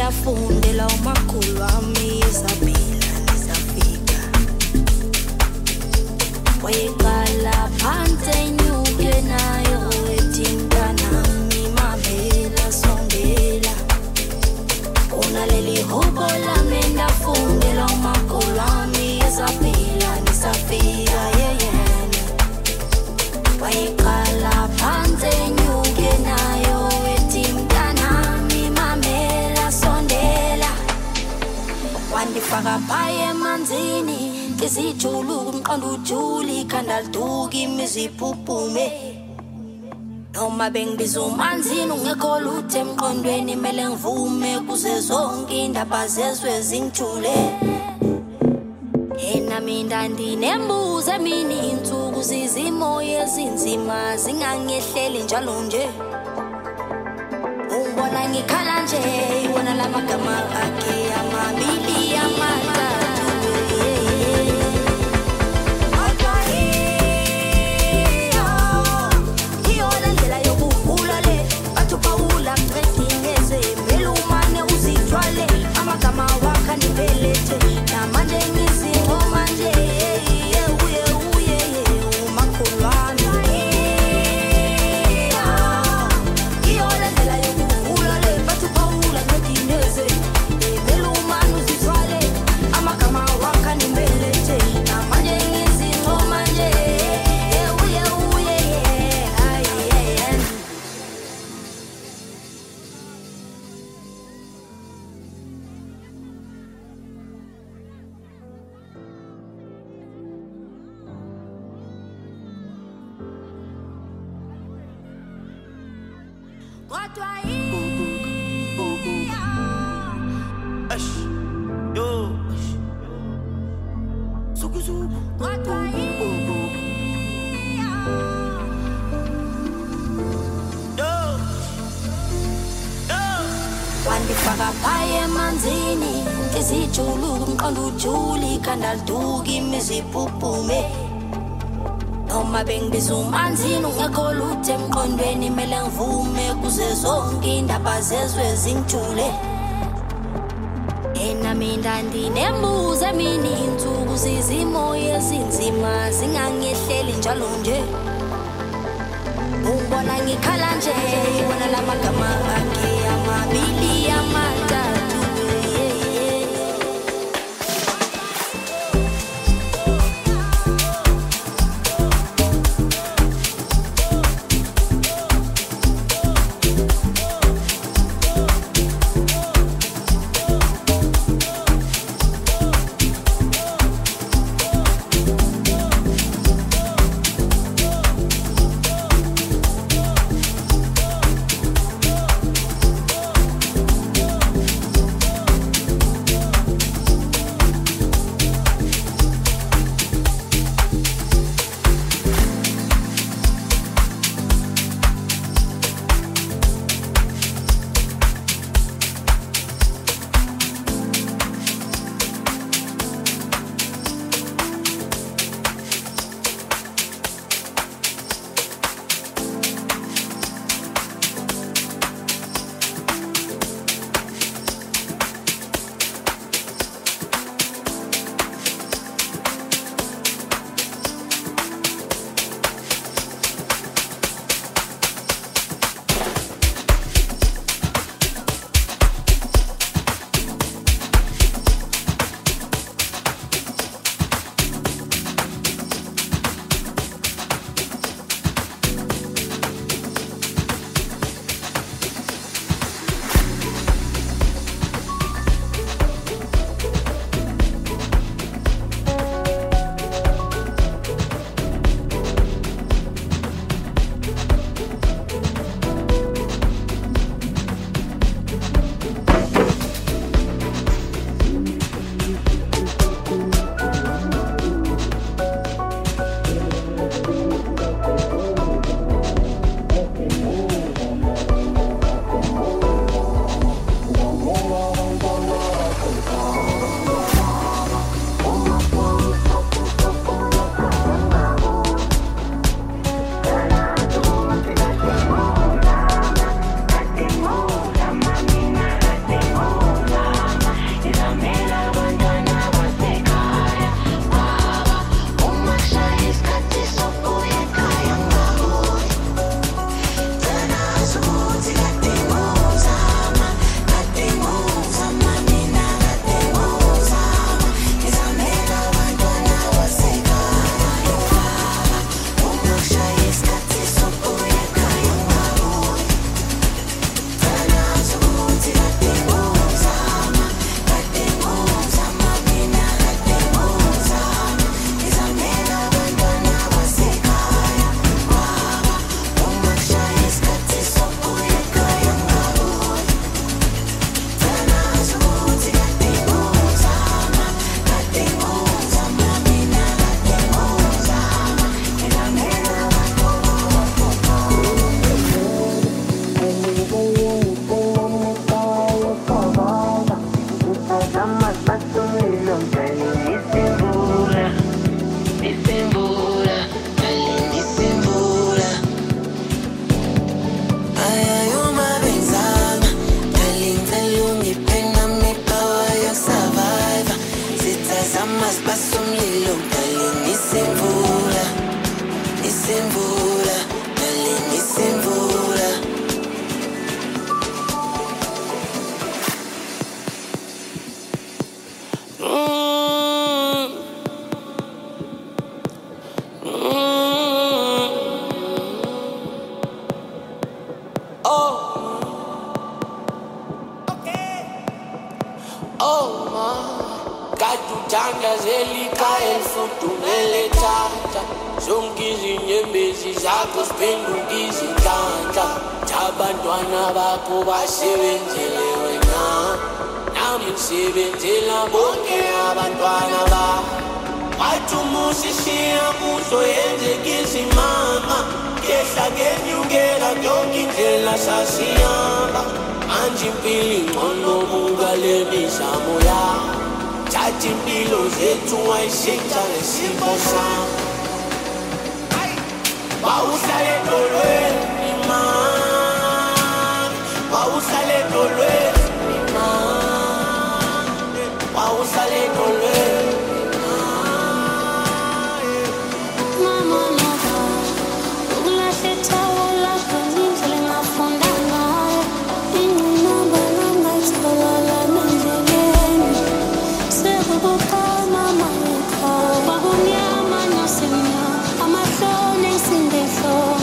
ndafundela umakhulu wami ezaphila nizafika wayeqala phansi enyuke nayo ethi mntanami mamela sondela unaleli hubo lami ndafundela umakhulu wami ezaphila nizafika yeyena wayeqala phansi enyuke nayo ethi mntanami mamela sondela wandifaka phaya emanzini ngizijulu kumqondo ujuli ikhanda liduka imizi iphuphume noma bengibiza umanzini ungekho lutho emqondweni mele ngivume kuze zonke indaba zezwe zingijule yena mina ndinembuzo emini insuku zizimo ezinzima zingangehleli njalo nje ungibona ngikhala nje wona lamagama akhe amabili amathathu amagama wakha nipelete namanje ngizingoma nje uye umakhulu wami iyolandela yokukhula le bathu phawula ngedineze belumani uzithwale amagama wakha nipelete namanje ngizingoma nje uye wandifaka phaya emanzini ngizijulu kumqondo ujuli ikhanda liduka imizi iphuphume noma bengibiza umanzini ungekho lutho emqondweni mele ngivume kuze zonke indaba zezwe zingijule yena mina ndinembuzo emini insuku zizimo ezinzima zingangehleli njalo nje ungibona ngikhala nje wona lamagama akhe amabili amathathu Tanda zelika elfudumele tata zonke izinyembezi zakho siphenduka izintandla abantwana bakho basebenzele wena nami ngisebenzela bonke abantwana bakho wathi umusishiya kuzo yenzeka izimanga yehla kenyukela yonke indlela sasihamba manje impilo ingcono buka le mizamo yakho Tati impilo zethu wayishintsha ngesimo sami wawuhlale edolweni mami wawuhlale edolweni mami wawuhlale edolweni Mama noba ukulahle thawula konindlela ngafunda ngayo ingqinamba langayithola nendleleni sekubukama mama kwakumnyama nosemnyama amahloni sindehlo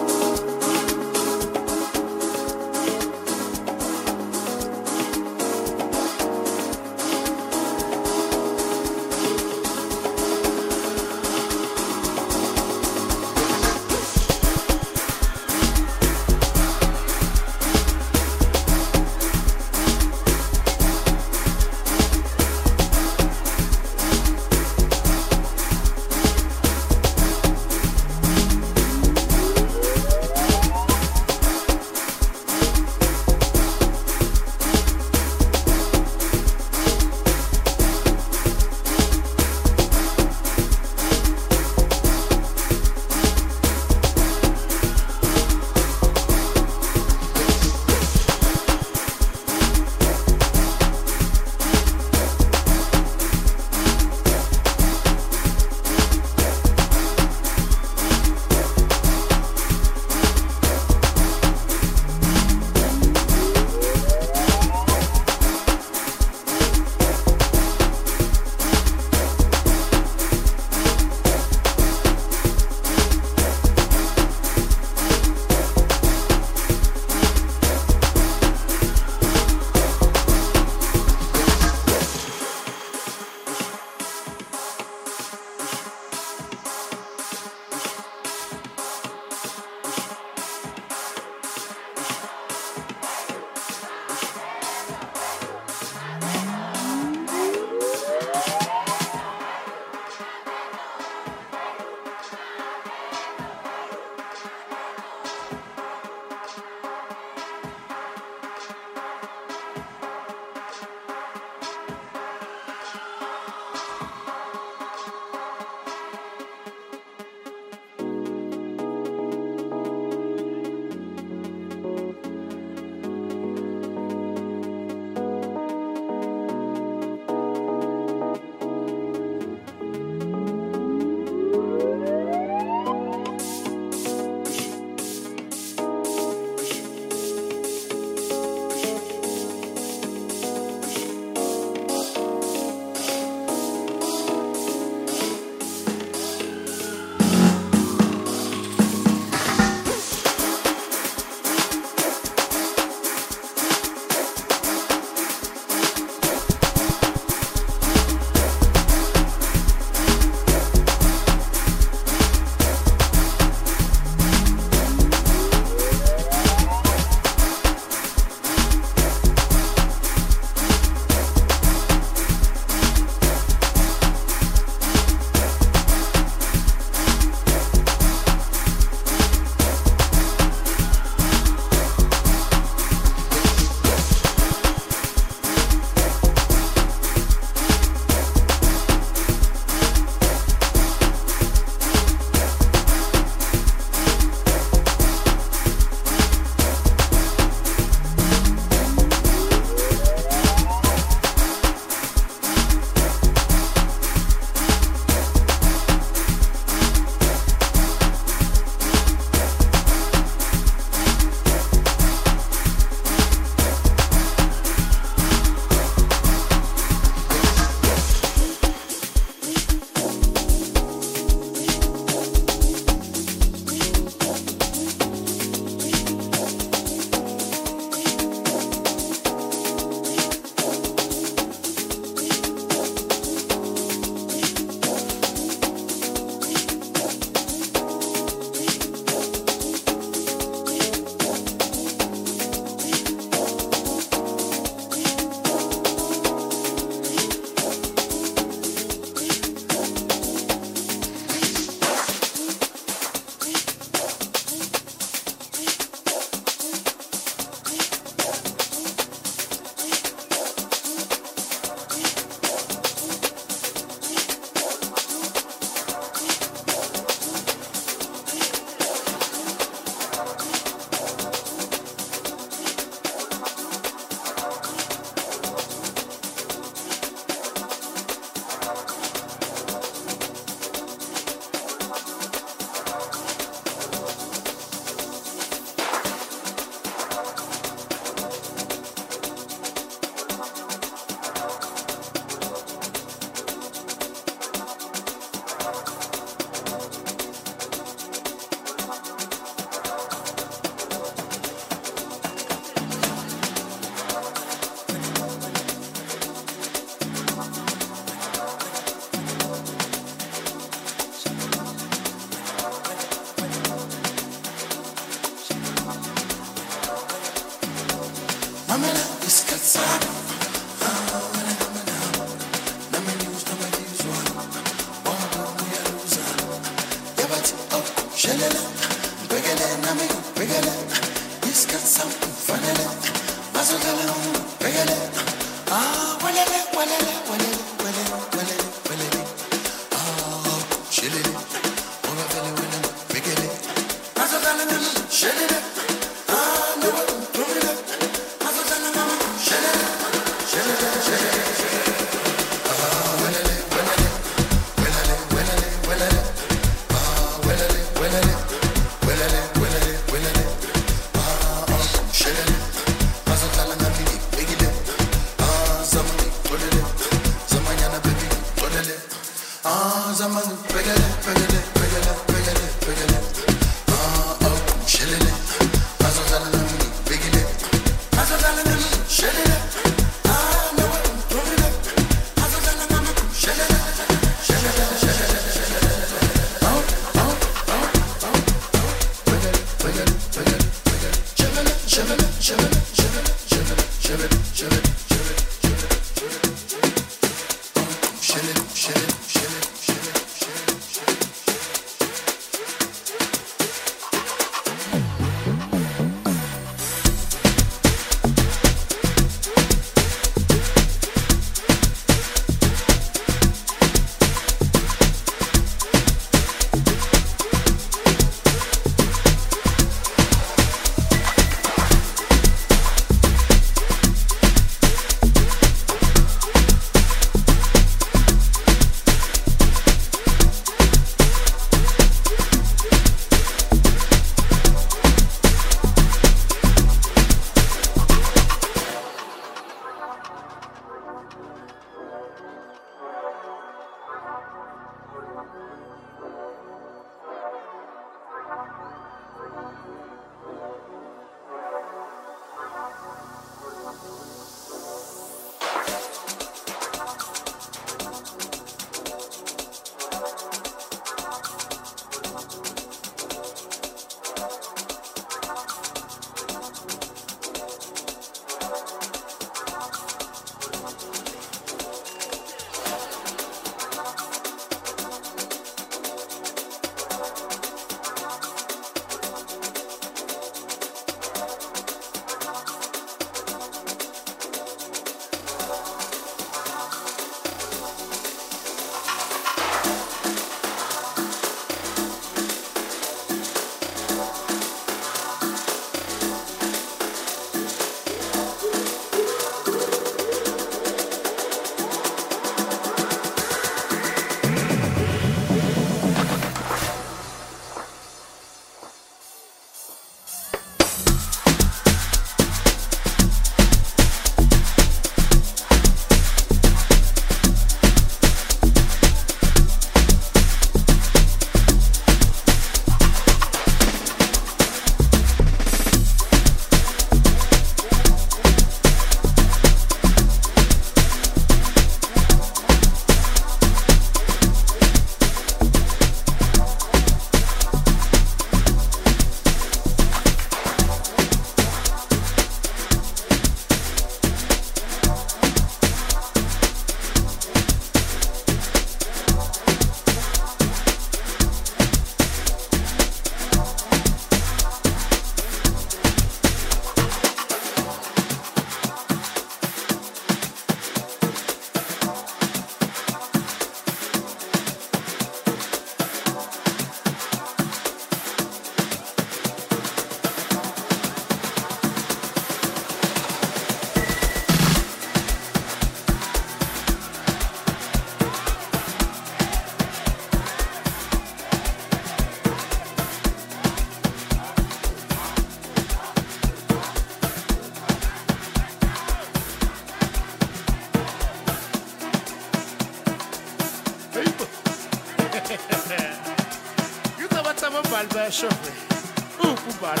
ubali bayashove ukubali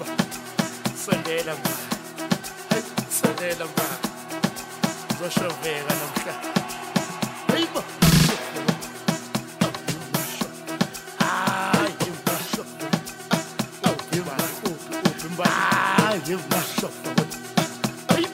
sondela mba sondela mba zoshoveka namhla hayibo Give my shot.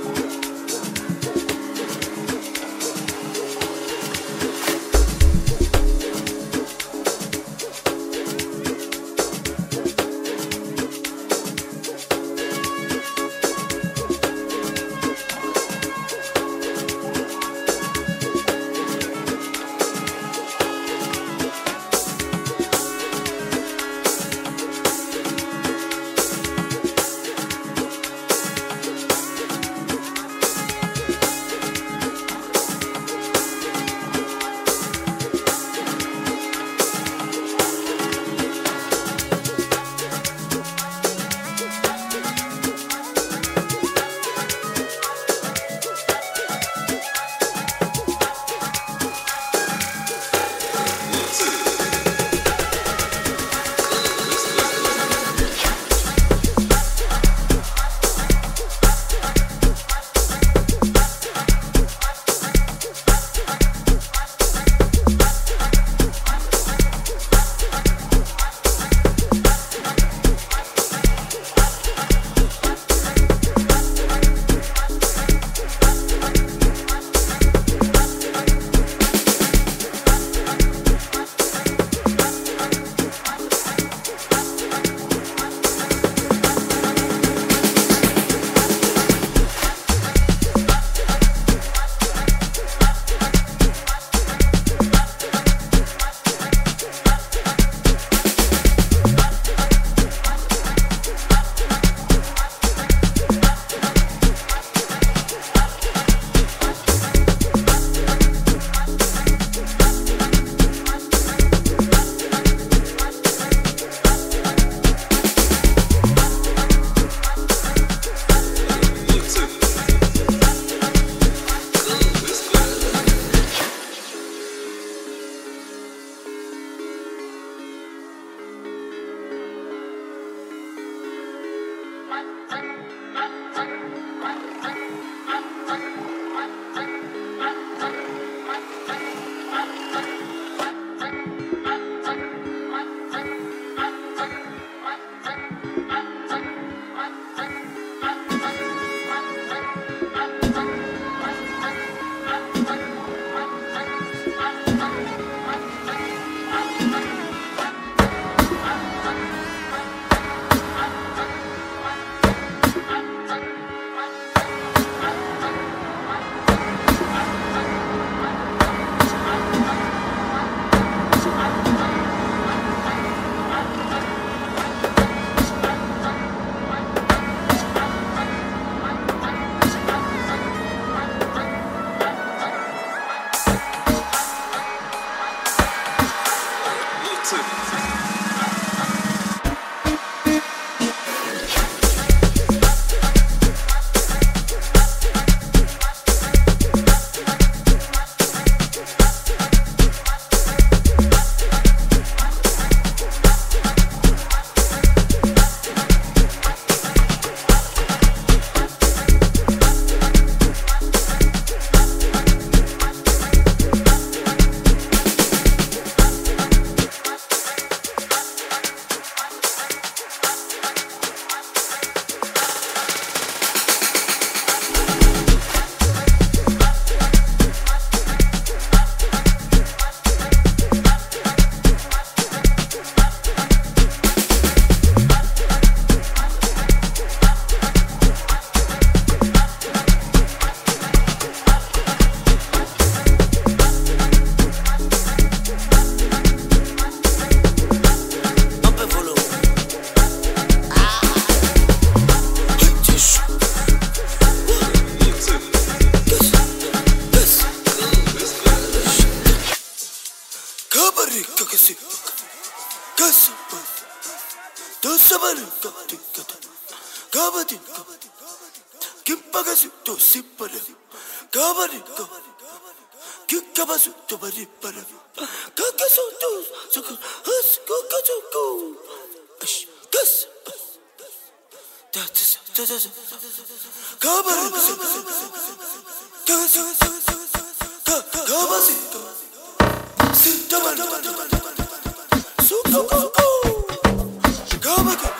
sipara. Kabari go. Kikabasu to bari para. Kakaso to suku has kakaso. Ash kas. That's Kabari. Kakaso. Kabasi. Sitaman. Suku. Kabari.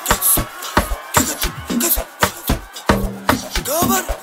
Kabari.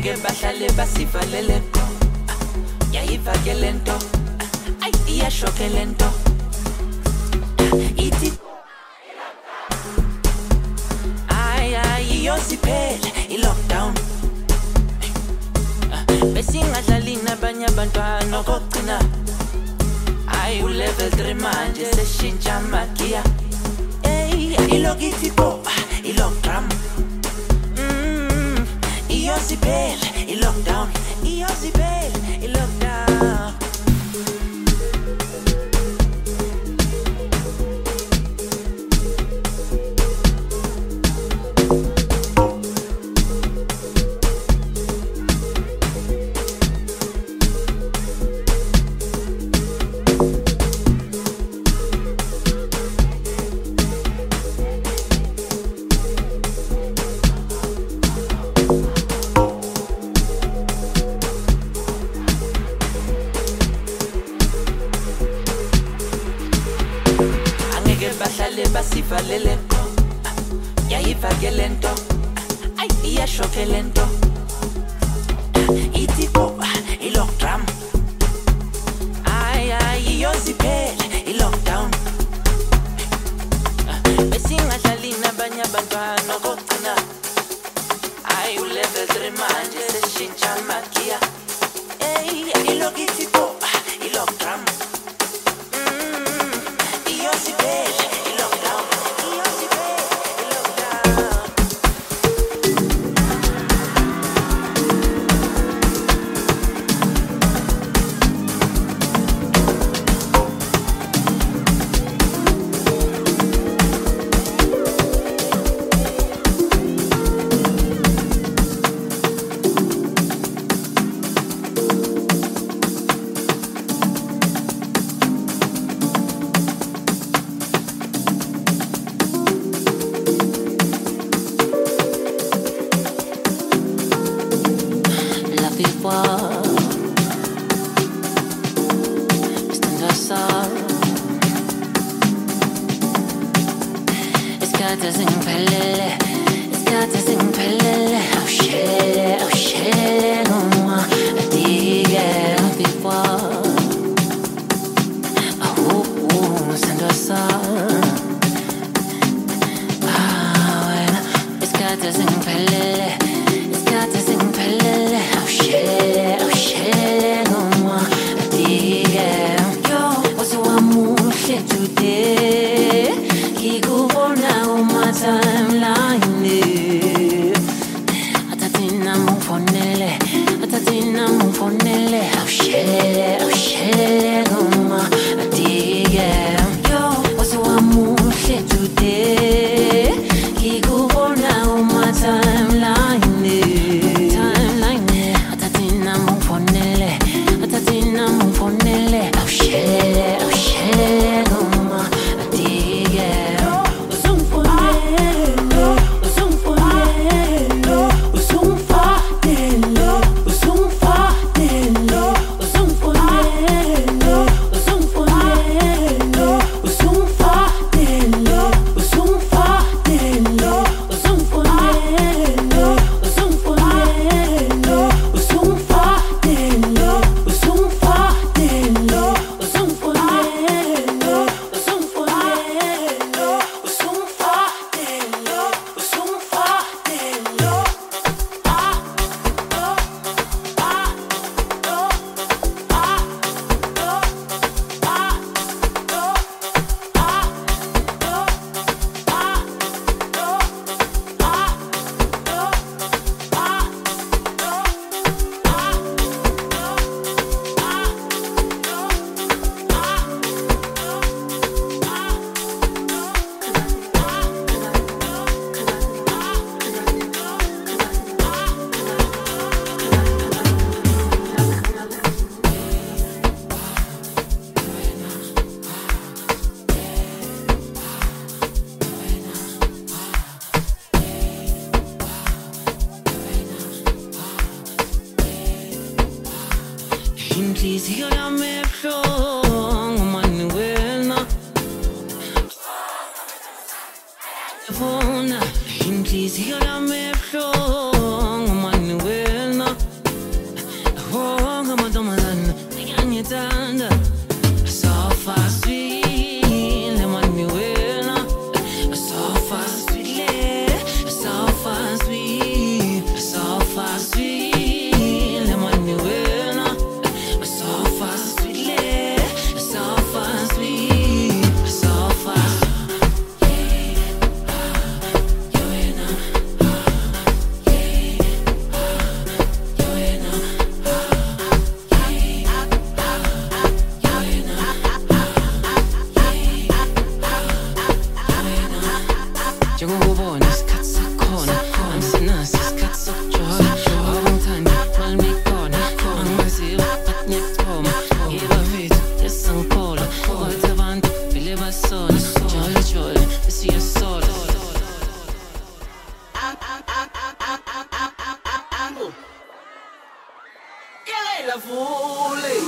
angeke bahlale basivalele qo yayivakele nto ay iyashokele nto ithi ay yosiphele i-lockdown besingadlali nabanye abantwana kokugcina ay u-level 3 manje seshintsha amagiya ilokithi bo i-lockdown iyosiphele i-lockdown iyosiphele i-lockdown basivalele qo yayivakele nto ay iyashokele nto ithi bo i-lockdown ay iyosiphele i-lockdown besingadlali nabanye abantwana kokugcina ay u-level 3 manje seshintsha amagiya ilokithi bo i-lockdown iyosiphele inhliziyo yami ebuhlungu mani wena funa inhliziyo yami ebuhlungu mani wena corner. I'm sinasi, skat sojoy. Abangtani, malmikona. Angaziwa, patnetoma. Iba vitu, yesangpola. Watabantu, bileba sona. Jolly jolly, isi yasola. La folie.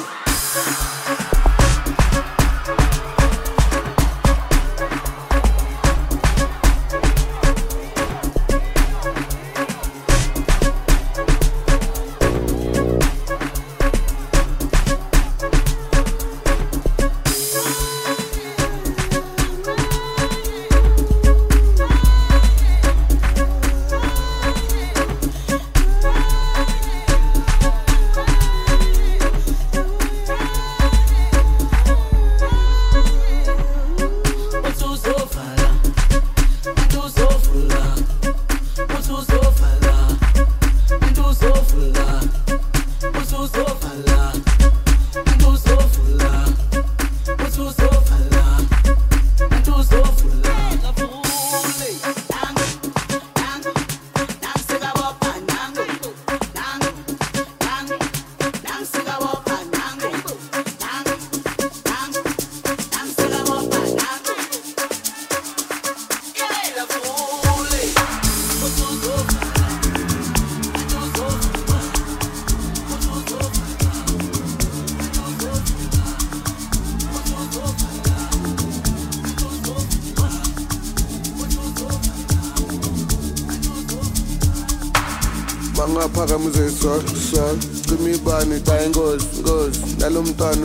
Bangaphakamise sol cima ibani dayingozi nalo mntwana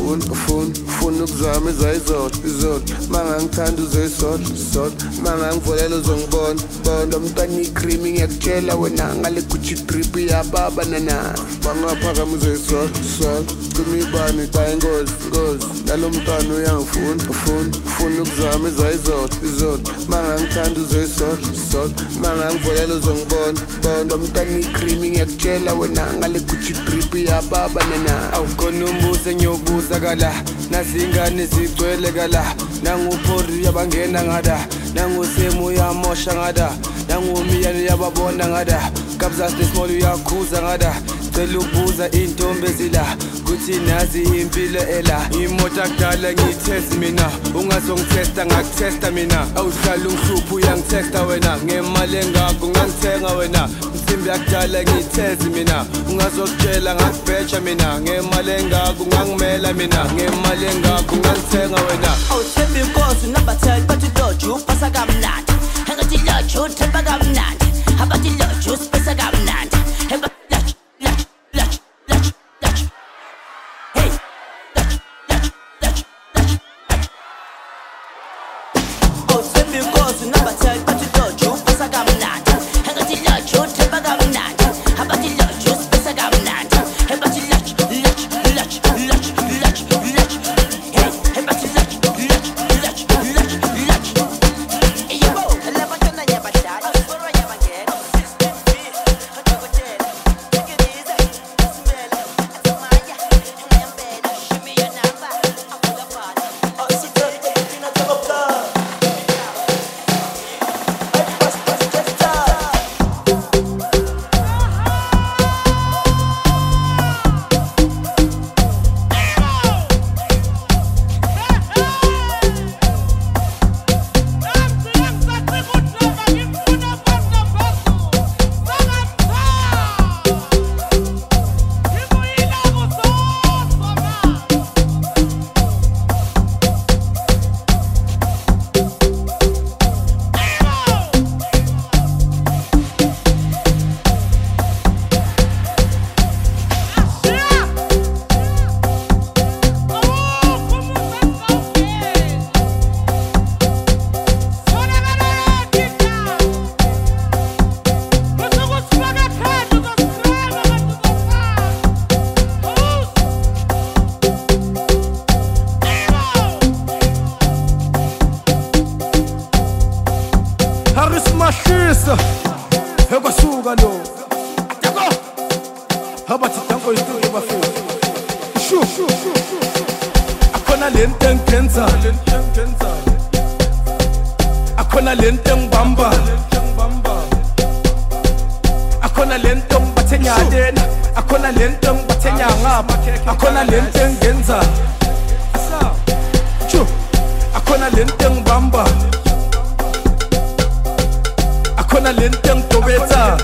uyangifuna ukuzama izolo mangangithanda uzesol mangangivolela uzongibona lo mntwana icream ngiyakutshela wena ngale Gucci drip yababa nana bangaphakamise sol cima ibani dayingozi nalo mntwana uyangifuna ukuzama izolo mangangithanda uzesol mangangivolela uzongibona lo mntwana icream ngiyakutshela wena ngale Gucci drip yababa nana awukhona umbuzo engiyobuza kala nazingane zigcwele kala nanguphori yabangena ngada nangusemu uyamosha ngada nangumiyane yababona ngada kabza small uyakhuza ngada cela ukubuza intombi ezila kuthi nazi impilo ela imoto akudala ngiyitest mina ungazongitesta ngakutesta mina awuhlala ungihlupha uyangitesta wena ngemali engakho ngangithenga wena insimbi yakudala ngiyithezi mina ungazokutshela ngakubheja mina ngemali engakho ngangimela mina ngemali engakho ngangithenga wena awuthemba inkosi nabathela bathi loju upasa kamnandi engathi loju uthemba kamnandi abathi loju usipesa kamnandi Akona lenteng bamba ngapha akhona lento engenza akhona lento engibamba akhona lento engidobetha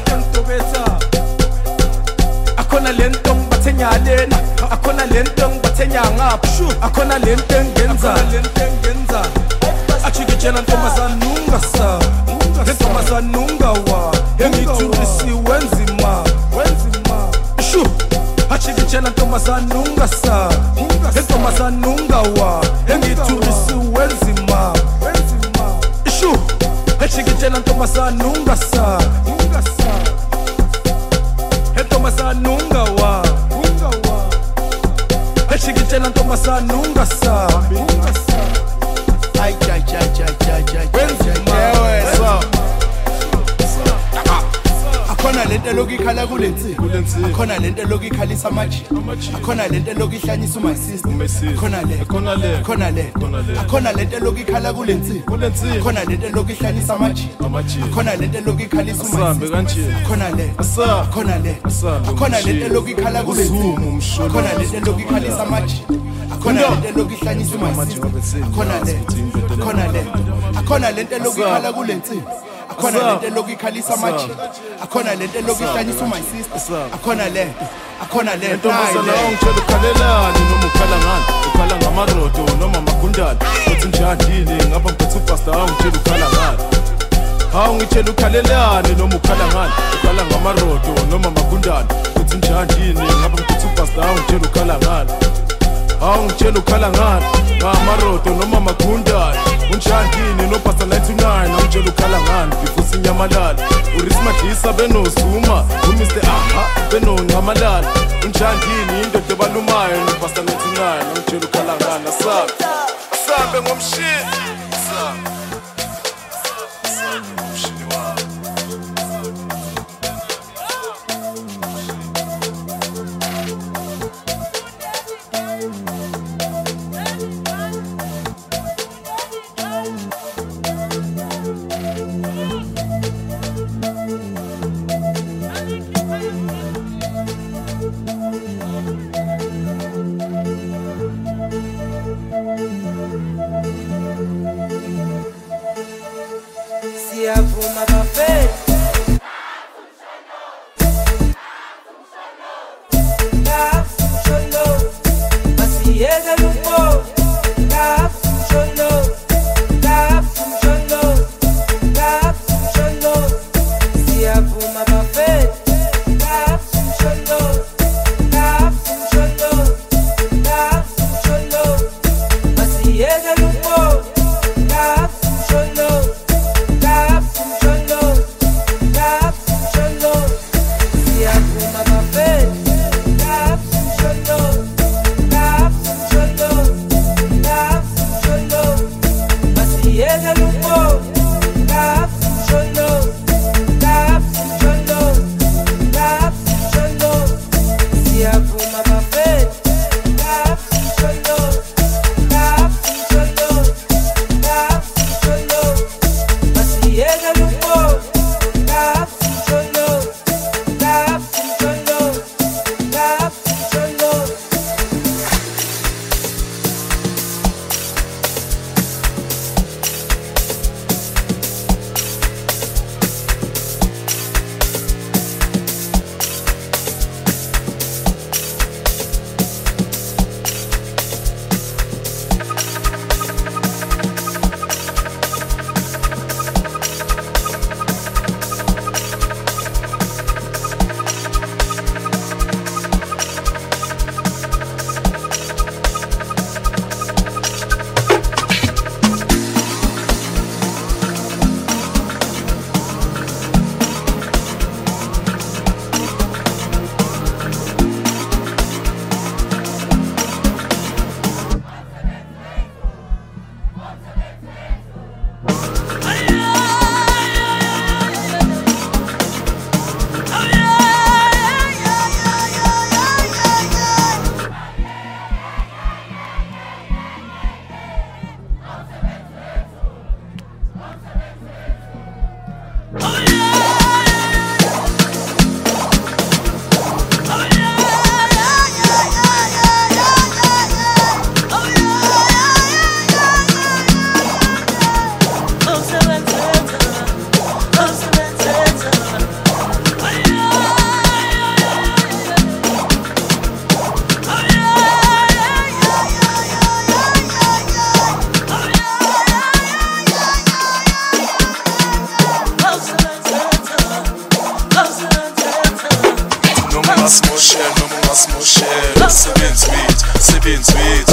akhona lento ngibathenya lena akhona lento ngibathenya ngapha akhona lento engenza achikitshela ntombazana ungasa ntombazana ungawa engithulisi wenzima shu achikitshela ntombazana ungasa ntombazana ungawa engithulisi wenzima shu achikitshela ntombazana ungasa ntombazana ungawa achikitshela ntombazana ungasa akhona lento lokikhala kulensi akhona lento lokikhalisa amaji akhona lento lokihlanyisa my sister akhona lento lokikhala kulensi akhona lento lokihlanyisa amaji akhona lento lokikhalisa my sister akhona lento lokikhala kulensi akhona lento lokikhalisa amaji akhona lento lokihlanyisa my sister akhona lento lokikhala kulensi akhona lento lokikhalisa amaji akhona lento lokihlanyisa my sister akhona lento ntombazana ungitshela ukhalelani noma ukhala ngani ukhala ngamarodo noma magundane uthi njani ngapha ngiphethe upastor ungitshela ukhala ngani awungitshela ukhalelani noma ukhala ngani ukhala ngamarodo noma magundane uthi njani ngapha ngiphethe upastor ungitshela ukhala ngani awungitshela ukhala ngani ngamarodo noma magundane unjani no pastor 99 ungitshela ukhala ngani bifusi nyamalala urismadlisa benozuma uMr aha benoncamalala unjani indoda ebalumayo no pastor 99 ungitshela ukhala ngani asabe ngomshini something sweet.